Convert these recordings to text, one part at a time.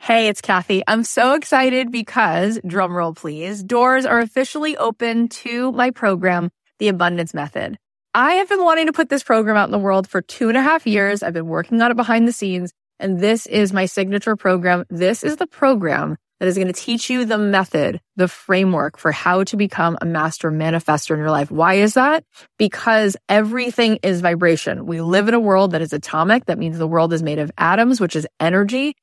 Hey, it's Kathy. I'm so excited because, drumroll please, doors are officially open to my program, The Abundance Method. I have been wanting to put this program out in the world for 2.5 years. I've been working on it behind the scenes, and this is my signature program. This is the program that is going to teach you the method, the framework for how to become a master manifestor in your life. Why is that? Because everything is vibration. We live in a world that is atomic. That means the world is made of atoms, which is energy.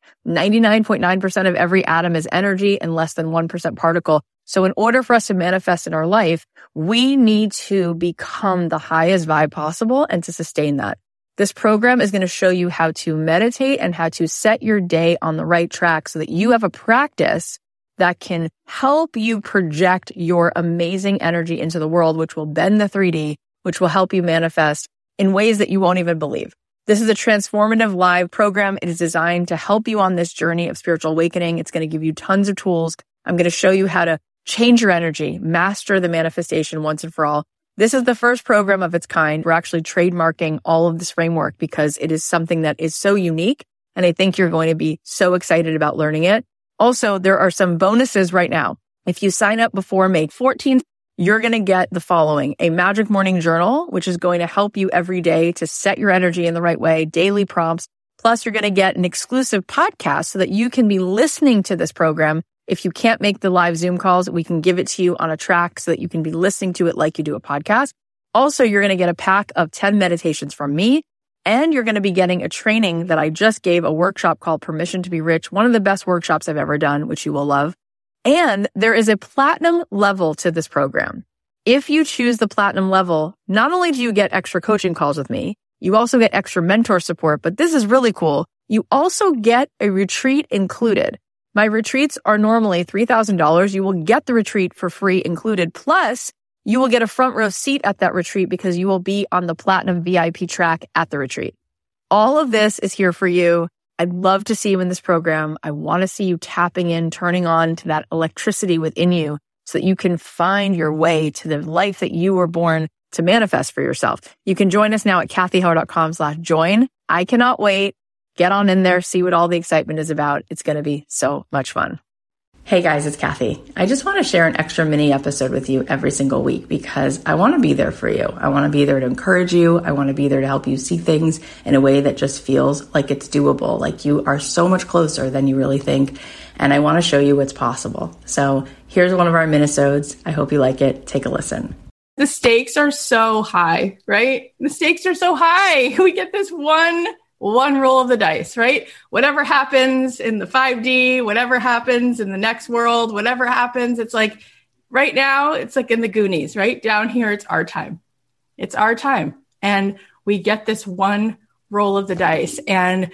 99.9% of every atom is energy and less than 1% particle. So in order for us to manifest in our life, we need to become the highest vibe possible and to sustain that. This program is going to show you how to meditate and how to set your day on the right track so that you have a practice that can help you project your amazing energy into the world, which will bend the 3D, which will help you manifest in ways that you won't even believe. This is a transformative live program. It is designed to help you on this journey of spiritual awakening. It's going to give you tons of tools. I'm going to show you how to change your energy, master the manifestation once and for all. This is the first program of its kind. We're actually trademarking all of this framework because it is something that is so unique, and I think you're going to be so excited about learning it. Also, there are some bonuses right now. If you sign up before May 14th, you're going to get the following: a magic morning journal, which is going to help you every day to set your energy in the right way, daily prompts. Plus, you're going to get an exclusive podcast so that you can be listening to this program. If you can't make the live Zoom calls, we can give it to you on a track so that you can be listening to it like you do a podcast. Also, you're going to get a pack of 10 meditations from me, and you're going to be getting a training that I just gave, a workshop called Permission to Be Rich, one of the best workshops I've ever done, which you will love. And there is a platinum level to this program. If you choose the platinum level, not only do you get extra coaching calls with me, you also get extra mentor support, but this is really cool. You also get a retreat included. My retreats are normally $3,000. You will get the retreat for free included. Plus, you will get a front row seat at that retreat because you will be on the platinum VIP track at the retreat. All of this is here for you. I'd love to see you in this program. I want to see you tapping in, turning on to that electricity within you so that you can find your way to the life that you were born to manifest for yourself. You can join us now at kathyheller.com/join. I cannot wait. Get on in there, see what all the excitement is about. It's going to be so much fun. Hey guys, it's Kathy. I just want to share an extra mini episode with you every single week because I want to be there for you. I want to be there to encourage you. I want to be there to help you see things in a way that just feels like it's doable, like you are so much closer than you really think. And I want to show you what's possible. So here's one of our minisodes. I hope you like it. Take a listen. The stakes are so high, right? The stakes are so high. We get this one roll of the dice, right? Whatever happens in the 5D, whatever happens in the next world, whatever happens, it's like right now, it's like in the Goonies, right? Down here, it's our time. It's our time. And we get this one roll of the dice and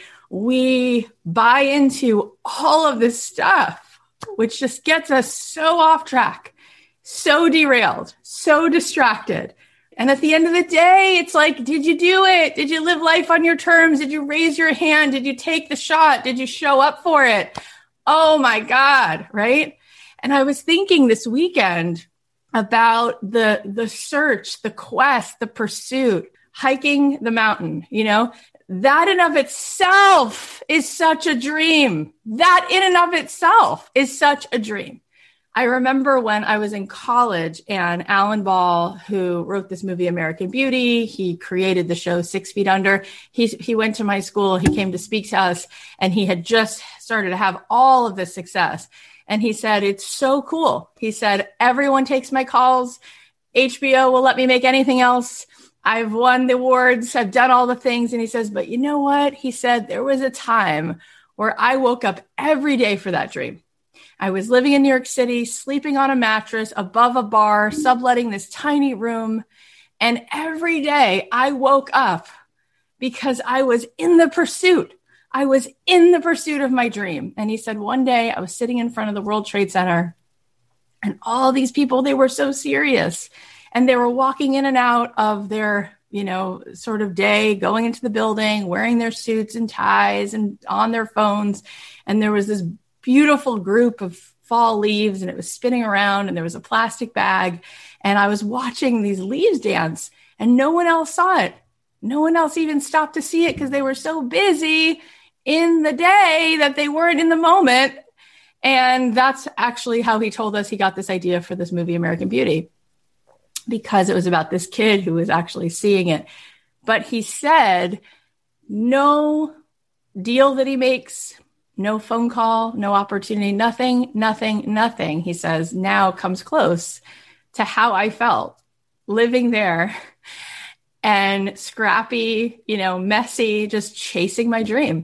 we buy into all of this stuff, which just gets us so off track, so derailed, so distracted. And at the end of the day, it's like, did you do it? Did you live life on your terms? Did you raise your hand? Did you take the shot? Did you show up for it? Oh my God, right? And I was thinking this weekend about the search, the quest, the pursuit, hiking the mountain, that in of itself is such a dream. That in and of itself is such a dream. I remember when I was in college and Alan Ball, who wrote this movie, American Beauty, he created the show 6 Feet Under. He went to my school, he came to speak to us, and he had just started to have all of this success. And he said, it's so cool. He said, everyone takes my calls. HBO will let me make anything else. I've won the awards. I've done all the things. And he says, but you know what? He said, there was a time where I woke up every day for that dream. I was living in New York City, sleeping on a mattress above a bar, subletting this tiny room. And every day I woke up because I was in the pursuit. I was in the pursuit of my dream. And he said, one day I was sitting in front of the World Trade Center and all these people, they were so serious and they were walking in and out of their, sort of day, going into the building, wearing their suits and ties and on their phones. And there was this beautiful group of fall leaves and it was spinning around and there was a plastic bag and I was watching these leaves dance and no one else saw it. No one else even stopped to see it because they were so busy in the day that they weren't in the moment. And that's actually how he told us he got this idea for this movie, American Beauty, because it was about this kid who was actually seeing it. But he said, no deal that he makes, no phone call, no opportunity, nothing. He says, now comes close to how I felt living there and scrappy, messy, just chasing my dream.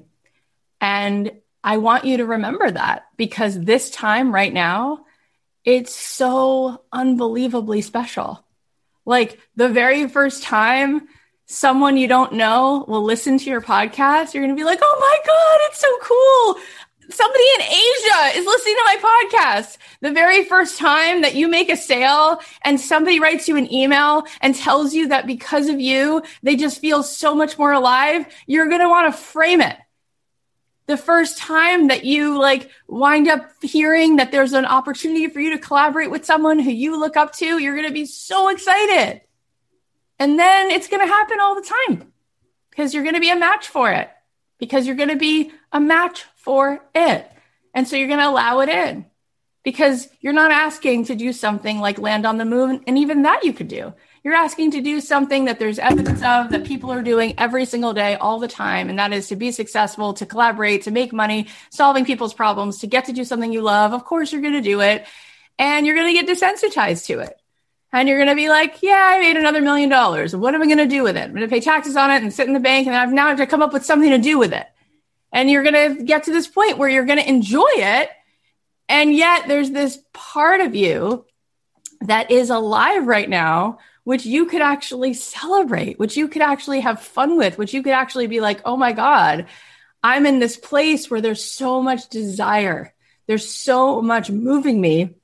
And I want you to remember that, because this time right now, it's so unbelievably special. Like the very first time someone you don't know will listen to your podcast, you're going to be like, oh my God, it's so cool. Somebody in Asia is listening to my podcast. The very first time that you make a sale and somebody writes you an email and tells you that because of you, they just feel so much more alive, you're going to want to frame it. The first time that you wind up hearing that there's an opportunity for you to collaborate with someone who you look up to, you're going to be so excited. And then it's going to happen all the time because you're going to be a match for it, because you're going to be a match for it. And so you're going to allow it in, because you're not asking to do something like land on the moon. And even that you could do. You're asking to do something that there's evidence of, that people are doing every single day, all the time. And that is to be successful, to collaborate, to make money, solving people's problems, to get to do something you love. Of course, you're going to do it. And you're going to get desensitized to it. And you're going to be like, yeah, I made another $1 million. What am I going to do with it? I'm going to pay taxes on it and sit in the bank. And now I have to come up with something to do with it. And you're going to get to this point where you're going to enjoy it. And yet there's this part of you that is alive right now, which you could actually celebrate, which you could actually have fun with, which you could actually be like, oh my God, I'm in this place where there's so much desire. There's so much moving me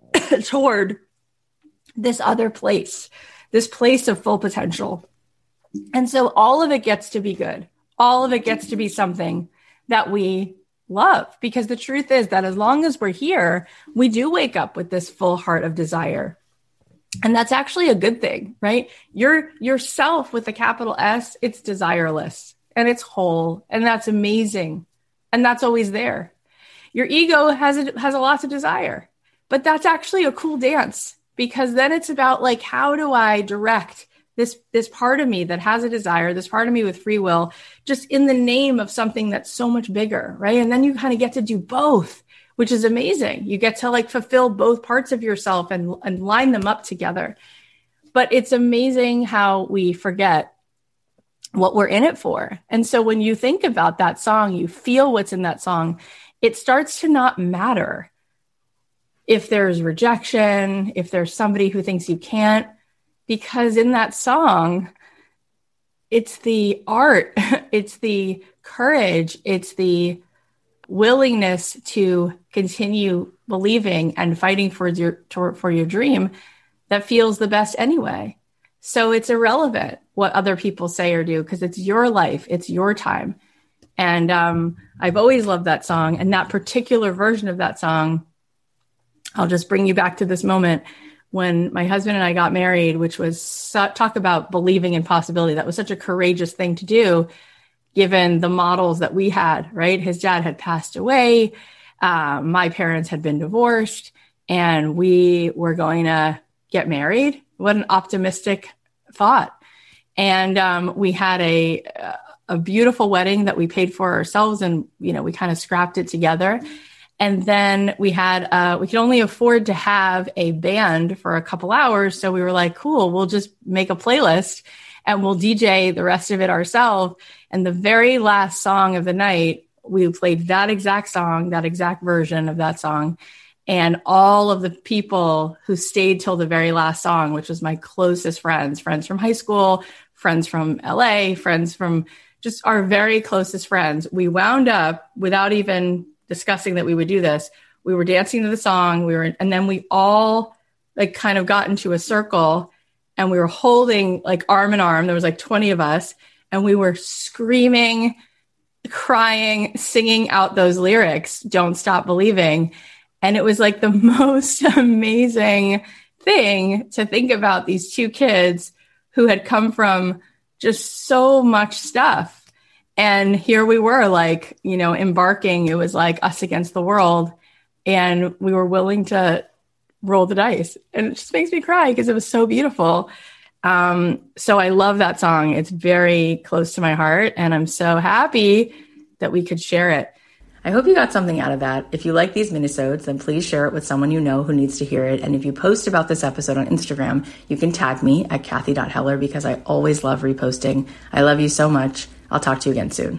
toward this other place, this place of full potential. And so all of it gets to be good. All of it gets to be something that we love, because the truth is that as long as we're here, we do wake up with this full heart of desire. And that's actually a good thing, right? Yourself with a capital S, it's desireless and it's whole, and that's amazing. And that's always there. Your ego has a lot of desire, but that's actually a cool dance, because then it's about how do I direct this part of me that has a desire, this part of me with free will, just in the name of something that's so much bigger, right? And then you kind of get to do both, which is amazing. You get to fulfill both parts of yourself and line them up together. But it's amazing how we forget what we're in it for. And so when you think about that song, you feel what's in that song, it starts to not matter if there's rejection, if there's somebody who thinks you can't, because in that song, it's the art, it's the courage, it's the willingness to continue believing and fighting for your dream that feels the best anyway. So it's irrelevant what other people say or do, because it's your life, it's your time. And I've always loved that song, and that particular version of that song. I'll just bring you back to this moment when my husband and I got married, which was talk about believing in possibility. That was such a courageous thing to do, given the models that we had, right? His dad had passed away. My parents had been divorced, and we were going to get married. What an optimistic thought. And we had a beautiful wedding that we paid for ourselves, and, we kind of scrapped it together. And then we could only afford to have a band for a couple hours. So we were like, cool, we'll just make a playlist and we'll DJ the rest of it ourselves. And the very last song of the night, we played that exact song, that exact version of that song. And all of the people who stayed till the very last song, which was my closest friends from high school, friends from LA, friends from just our very closest friends, we wound up, without even discussing that we would do this, we were dancing to the song. And then we all kind of got into a circle, and we were holding arm in arm. There was 20 of us, and we were screaming, crying, singing out those lyrics, "Don't Stop Believing." And it was the most amazing thing to think about these two kids who had come from just so much stuff. And here we were, like, you know, embarking. It was like us against the world. And we were willing to roll the dice. And it just makes me cry because it was so beautiful. So I love that song. It's very close to my heart. And I'm so happy that we could share it. I hope you got something out of that. If you like these minisodes, then please share it with someone you know who needs to hear it. And if you post about this episode on Instagram, you can tag me at Kathy.Heller because I always love reposting. I love you so much. I'll talk to you again soon.